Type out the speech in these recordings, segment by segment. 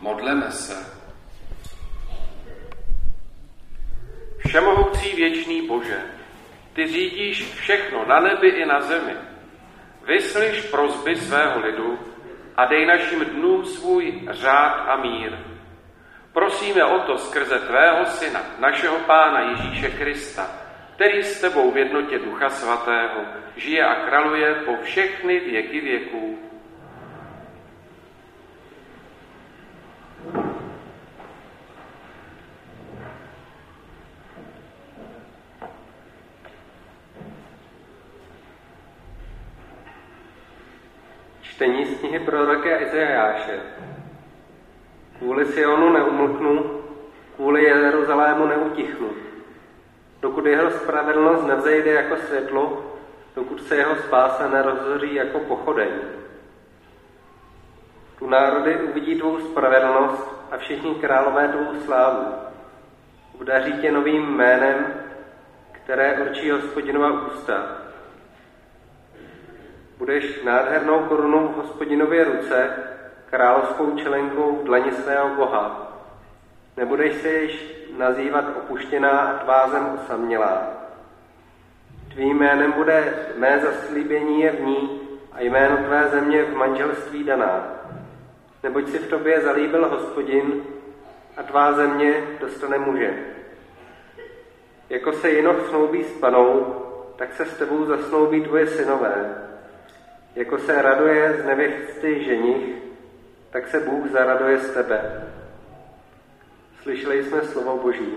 Modleme se. Všemohoucí věčný Bože, ty řídíš všechno na nebi i na zemi. Vyslyš prosby svého lidu a dej našim dnům svůj řád a mír. Prosíme o to skrze tvého Syna, našeho Pána Ježíše Krista, který s tebou v jednotě Ducha Svatého žije a králuje po všechny věky věků. Čtení z knihy proroka Izajáše. Kvůli Sionu neumlknu, kvůli Jeruzalému neutichnu. Dokud jeho spravedlnost nevzejde jako světlo, dokud se jeho spása nerozhoří jako pochodeň. Tu národy uvidí tvou spravedlnost a všichni králové tvou slávu. Udaří tě novým jménem, které určí Hospodinova ústa. Budeš nádhernou korunou v Hospodinově ruce, královskou čelenkou v dlani svého Boha. Nebudeš se již nazývat opuštěná a tvá zem osamělá. Tvým jménem bude mé zaslíbení je v ní a jméno tvé země v manželství daná. Neboť si v tobě zalíbil Hospodin a tvá země dostane muže. Jako se jinoch snoubí s panou, tak se s tebou zasnoubí tvoje synové. Jako se raduje z nevěsty ženich, tak se Bůh zaraduje z tebe. Slyšeli jsme slovo Boží.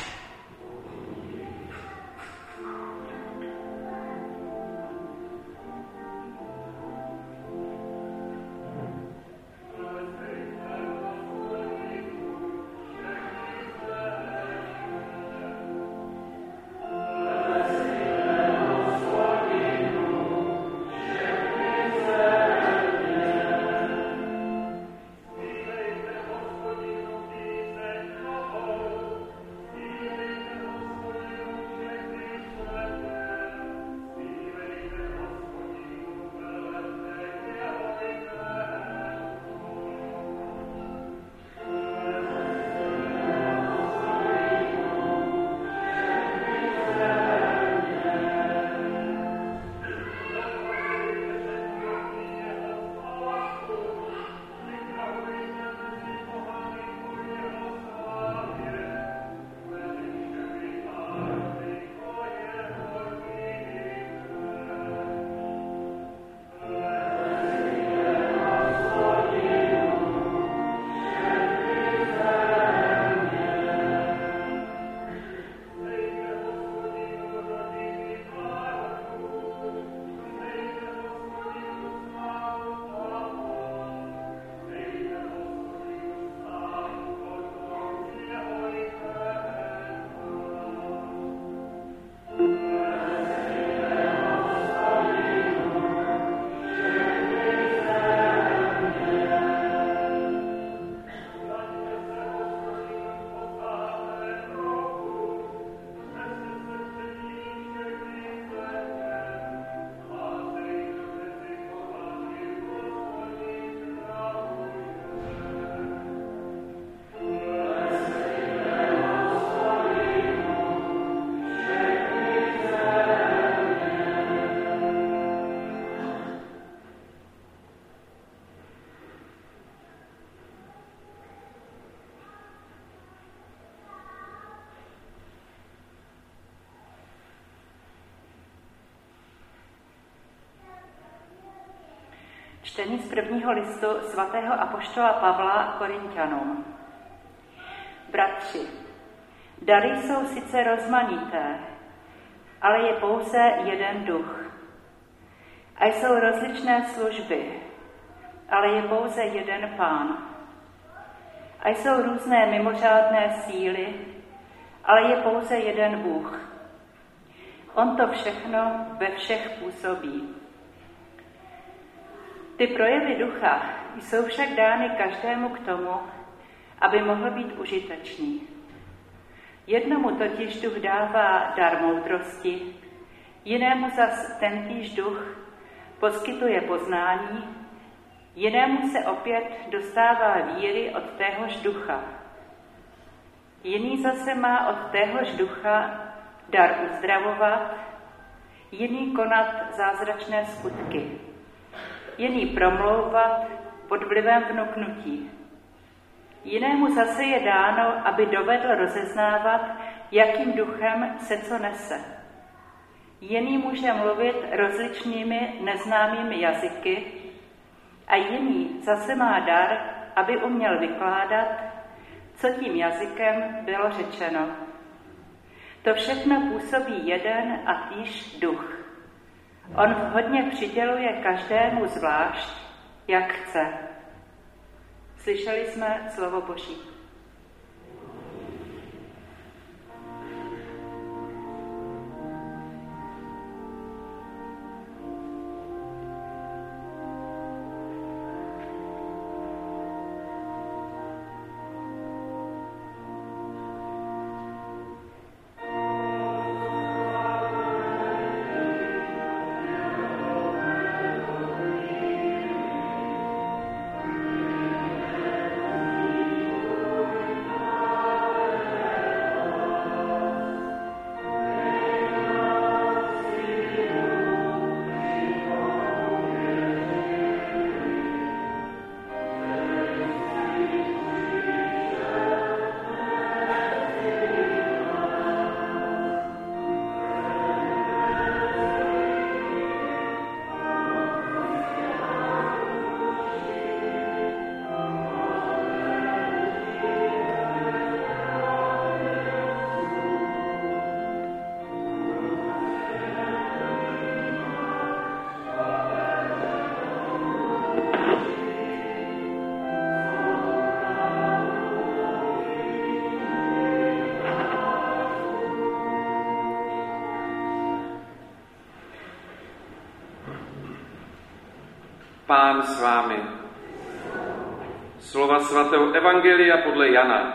Čtení z prvního listu svatého apoštola Pavla Korinťanům. Bratři, dary jsou sice rozmanité, ale je pouze jeden duch. A jsou rozličné služby, ale je pouze jeden Pán. A jsou různé mimořádné síly, ale je pouze jeden Bůh. On to všechno ve všech působí. Ty projevy ducha jsou však dány každému k tomu, aby mohl být užitečný. Jednomu totiž duch dává dar moudrosti, jinému zas tentýž duch poskytuje poznání, Jinému se opět dostává víry od téhož ducha. Jiný zase má od téhož ducha dar uzdravovat, jiný konat zázračné skutky, jiný promlouvat pod vlivem vnuknutí. Jinému zase je dáno, aby dovedl rozeznávat, jakým duchem se co nese. Jiný může mluvit rozličnými neznámými jazyky a jiný zase má dar, aby uměl vykládat, co tím jazykem bylo řečeno. To všechno působí jeden a týž duch. On vhodně přiděluje každému zvlášť, jak chce. Slyšeli jsme slovo Boží. Pán s vámi. Slova svatého Evangelia podle Jana.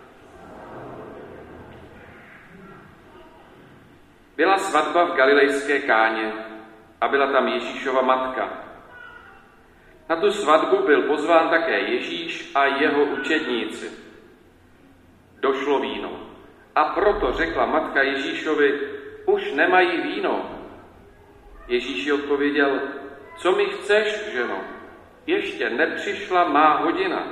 Byla svatba v galilejské Káně a byla tam Ježíšova matka. Na tu svatbu byl pozván také Ježíš a jeho učedníci. Došlo víno. A proto řekla matka Ježíšovi, už nemají víno. Ježíš jí odpověděl, co mi chceš, ženo? Ještě nepřišla má hodina.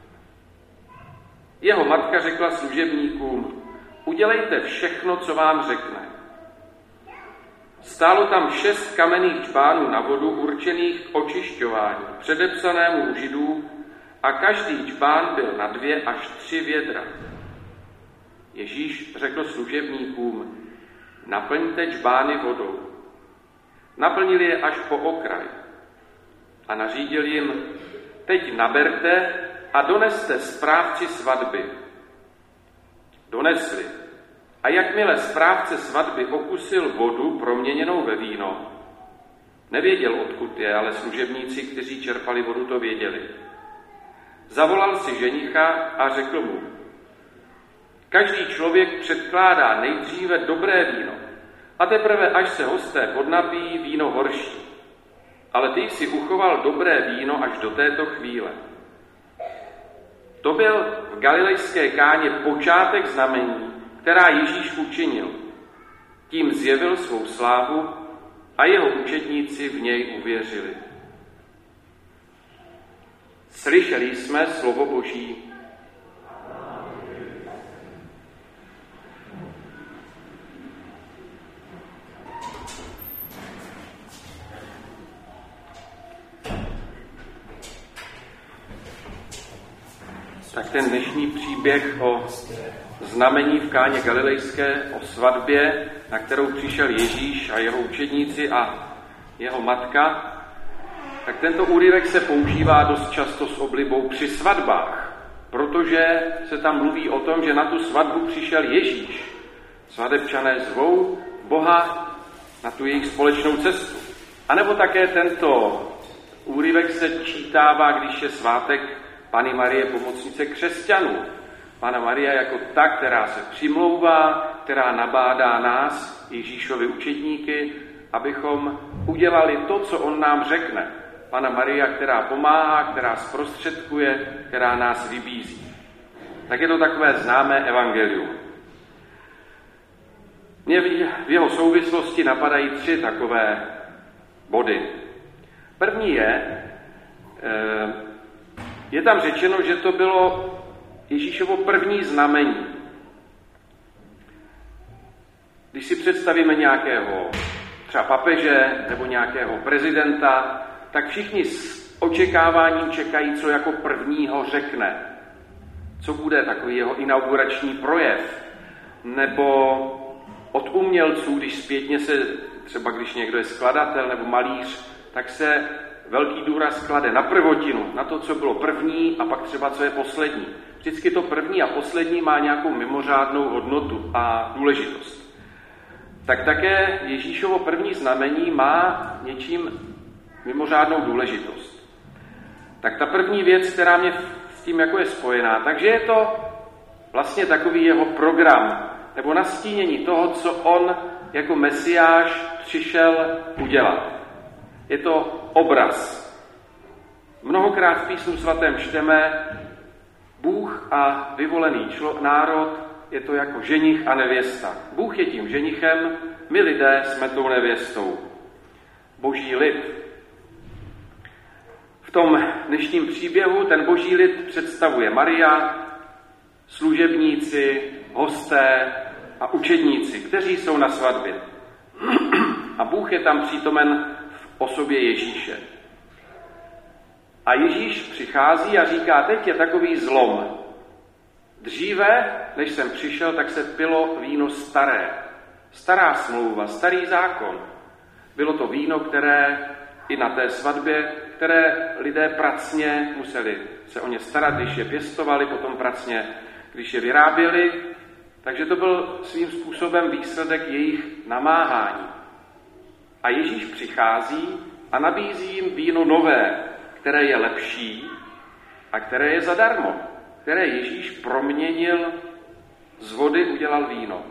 Jeho matka řekla služebníkům, udělejte všechno, co vám řekne. Stálo tam 6 kamenných čbánů na vodu určených k očišťování, předepsanému u Židů, a každý čbán byl na 2 až 3 vědra. Ježíš řekl služebníkům, naplňte čbány vodou. Naplnili je až po okraj a nařídil jim, teď naberte a doneste správci svatby. Donesli. A jakmile správce svatby okusil vodu proměněnou ve víno, nevěděl, odkud je, ale služebníci, kteří čerpali vodu, to věděli. Zavolal si ženicha a řekl mu, každý člověk předkládá nejdříve dobré víno, a teprve, až se hosté podnapíjí, víno horší. Ale ty jsi uchoval dobré víno až do této chvíle. To byl v galilejské Káně počátek znamení, která Ježíš učinil. Tím zjevil svou slávu a jeho učedníci v něj uvěřili. Slyšeli jsme slovo Boží. Tak ten dnešní příběh o znamení v Káně galilejské, o svatbě, na kterou přišel Ježíš a jeho učedníci a jeho matka, tak tento úryvek se používá dost často s oblibou při svatbách, protože se tam mluví o tom, že na tu svatbu přišel Ježíš. Svatebčané zvou Boha na tu jejich společnou cestu. A nebo také tento úryvek se čítává, když je svátek Panny Marie, pomocnice křesťanů. Panna Maria jako ta, která se přimlouvá, která nabádá nás, Ježíšovi učedníky, abychom udělali to, co on nám řekne. Panna Maria, která pomáhá, která zprostředkuje, která nás vybízí. Tak je to takové známé evangelium. Mě v jeho souvislosti napadají 3 takové body. První je tam řečeno, že to bylo Ježíšovo první znamení. Když si představíme nějakého třeba papeže nebo nějakého prezidenta, tak všichni s očekáváním čekají, co jako prvního řekne. Co bude takový jeho inaugurační projev. Nebo od umělců, když zpětně se, třeba když někdo je skladatel nebo malíř, tak se velký důraz klade na prvotinu, na to, co bylo první a pak třeba, co je poslední. Vždycky to první a poslední má nějakou mimořádnou hodnotu a důležitost. Tak také Ježíšovo první znamení má něčím mimořádnou důležitost. Tak ta první věc, která mě s tím jako je spojená, takže je to vlastně takový jeho program, nebo nastínění toho, co on jako Mesiáš přišel udělat. Je to obraz. Mnohokrát v Písmu svatém čteme, Bůh a vyvolený národ je to jako ženich a nevěsta. Bůh je tím ženichem, my lidé jsme tou nevěstou. Boží lid. V tom dnešním příběhu ten boží lid představuje Maria, služebníci, hosté a učedníci, kteří jsou na svatbě. A Bůh je tam přítomen v osobě Ježíše. A Ježíš přichází a říká, teď je takový zlom. Dříve, než jsem přišel, tak se pilo víno staré. Stará smlouva, starý zákon. Bylo to víno, které i na té svatbě, které lidé pracně museli se o ně starat, když je pěstovali, potom pracně, když je vyráběli. Takže to byl svým způsobem výsledek jejich namáhání. A Ježíš přichází a nabízí jim víno nové, které je lepší a které je zadarmo, které Ježíš proměnil z vody, udělal víno.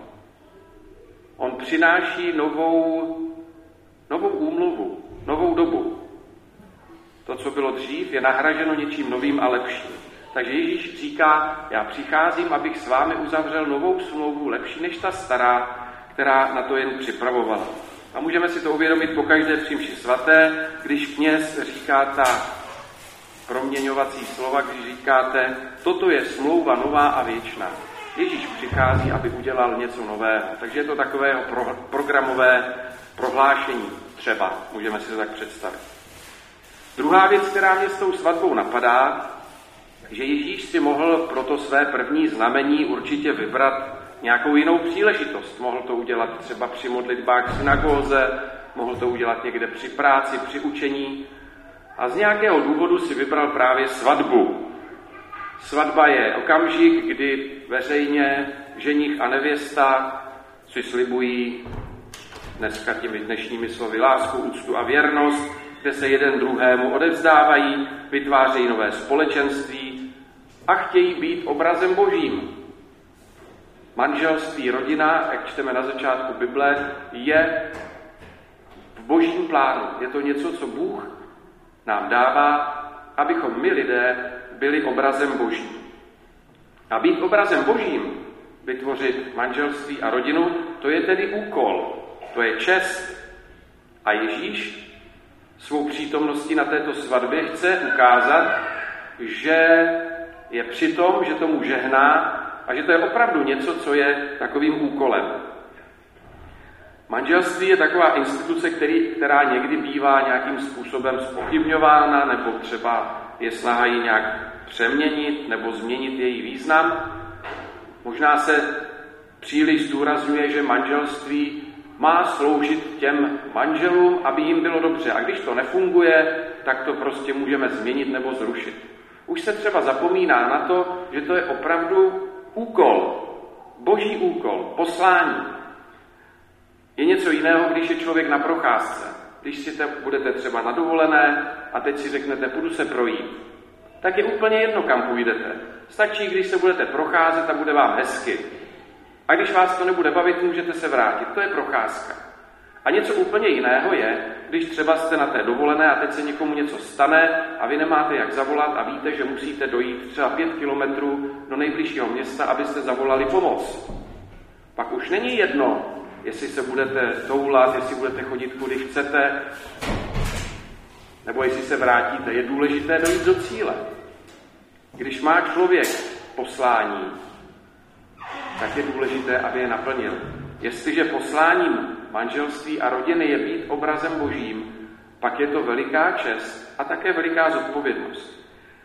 On přináší novou úmluvu, novou dobu. To, co bylo dřív, je nahraženo něčím novým a lepším. Takže Ježíš říká, já přicházím, abych s vámi uzavřel novou smlouvu, lepší než ta stará, která na to jen připravovala. A můžeme si to uvědomit po každé při mši svaté, když kněz říká ta proměňovací slova, když říkáte, toto je smlouva nová a věčná. Ježíš přichází, aby udělal něco nového. Takže je to takového programové prohlášení třeba, můžeme si to tak představit. Druhá věc, která mě s tou svatbou napadá, že Ježíš si mohl pro to své první znamení určitě vybrat nějakou jinou příležitost. Mohl to udělat třeba při modlitbách v synagóze, mohl to udělat někde při práci, při učení. A z nějakého důvodu si vybral právě svatbu. Svatba je okamžik, kdy veřejně ženich a nevěsta si slibují dneska těmi dnešními slovy lásku, úctu a věrnost, kde se jeden druhému odevzdávají, vytvářejí nové společenství a chtějí být obrazem Božím. Manželství, rodina, jak čteme na začátku Bible, je v Božím plánu. Je to něco, co Bůh nám dává, abychom my lidé byli obrazem Božím. A být obrazem Božím, vytvořit manželství a rodinu, to je tedy úkol, to je čest. A Ježíš svou přítomností na této svatbě chce ukázat, že je přitom, že tomu žehná a že to je opravdu něco, co je takovým úkolem. Manželství je taková instituce, která někdy bývá nějakým způsobem zpochybňována, nebo třeba je snaha ji nějak přeměnit nebo změnit její význam. Možná se příliš zdůrazňuje, že manželství má sloužit těm manželům, aby jim bylo dobře. A když to nefunguje, tak to prostě můžeme změnit nebo zrušit. Už se třeba zapomíná na to, že to je opravdu úkol, Boží úkol, poslání. Je něco jiného, když je člověk na procházce. Když si budete třeba na dovolené a teď si řeknete, půjdu se projít, tak je úplně jedno, kam půjdete. Stačí, když se budete procházet a bude vám hezky. A když vás to nebude bavit, můžete se vrátit. To je procházka. A něco úplně jiného je, když třeba jste na té dovolené a teď se někomu něco stane a vy nemáte jak zavolat a víte, že musíte dojít třeba 5 kilometrů do nejbližšího města, abyste zavolali pomoc. Pak už není jedno, jestli se budete toulat, jestli budete chodit kudy chcete, nebo jestli se vrátíte. Je důležité dojít do cíle. Když má člověk poslání, tak je důležité, aby je naplnil. Jestliže posláním manželství a rodiny je být obrazem Božím, pak je to veliká čest a také veliká zodpovědnost.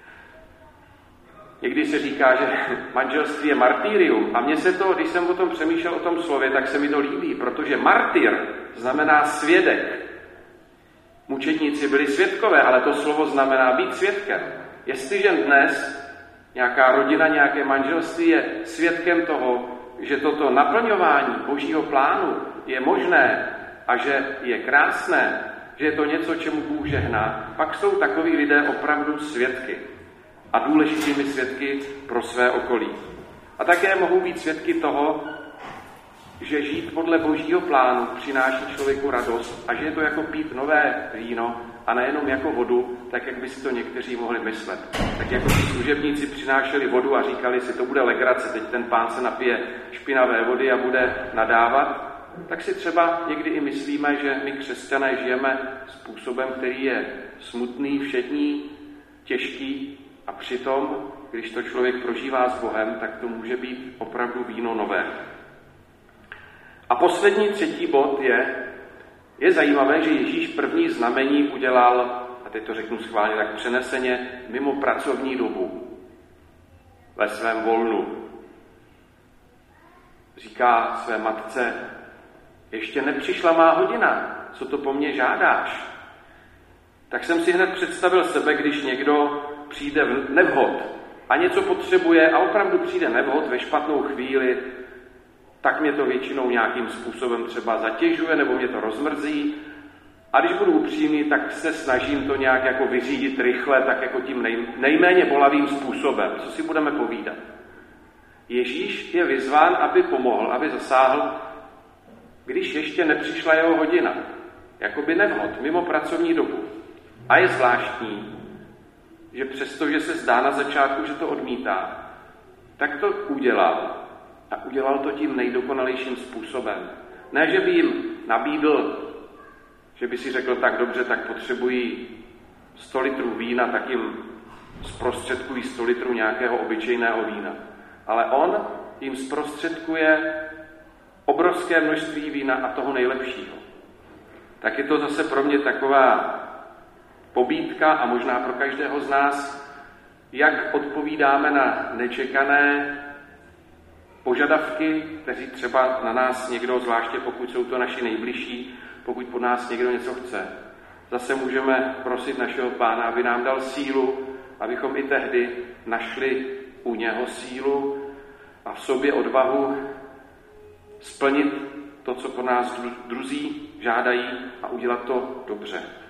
Někdy se říká, že manželství je martýrium a mně se to, když jsem o tom přemýšlel o tom slově, tak se mi to líbí, protože martyr znamená svědek. Mučedníci byli svědkové, ale to slovo znamená být svědkem. Jestliže dnes nějaká rodina, nějaké manželství je svědkem toho, že toto naplňování Božího plánu je možné a že je krásné, že je to něco, čemu Bůh žehná, pak jsou takoví lidé opravdu svědky a důležitými svědky pro své okolí. A také mohou být svědky toho, že žít podle Božího plánu přináší člověku radost a že je to jako pít nové víno a nejenom jako vodu, tak jak by si to někteří mohli myslet. Tak jako ti služebníci přinášeli vodu a říkali si, to bude legrace, teď ten pán se napije špinavé vody a bude nadávat, tak si třeba někdy i myslíme, že my křesťané žijeme způsobem, který je smutný, všední, těžký a přitom, když to člověk prožívá s Bohem, tak to může být opravdu víno nové. A poslední, třetí bod je zajímavé, že Ježíš první znamení udělal, a teď to řeknu schválně tak přeneseně, mimo pracovní dobu, ve svém volnu. Říká své matce, ještě nepřišla má hodina, co to po mně žádáš? Tak jsem si hned představil sebe, když někdo přijde nevhod a něco potřebuje a opravdu přijde nevhod ve špatnou chvíli, tak mě to většinou nějakým způsobem třeba zatěžuje nebo mě to rozmrzí. A když budu upřímný, tak se snažím to nějak jako vyřídit rychle, tak jako tím nejméně bolavým způsobem. Co si budeme povídat? Ježíš je vyzván, aby pomohl, aby zasáhl, když ještě nepřišla jeho hodina. Jakoby nevhod, mimo pracovní dobu. A je zvláštní, že přestože se zdá na začátku, že to odmítá, tak to udělal. A udělal to tím nejdokonalejším způsobem. Ne, že by jim nabídl, že by si řekl, tak dobře, tak potřebují 100 litrů vína, tak jim zprostředkují 100 litrů nějakého obyčejného vína. Ale on jim zprostředkuje obrovské množství vína a toho nejlepšího. Tak je to zase pro mě taková pobídka a možná pro každého z nás, jak odpovídáme na nečekané požadavky, kteří třeba na nás někdo, zvláště pokud jsou to naši nejbližší, pokud po nás někdo něco chce. Zase můžeme prosit našeho Pána, aby nám dal sílu, abychom i tehdy našli u něho sílu a v sobě odvahu splnit to, co po nás druzí žádají a udělat to dobře.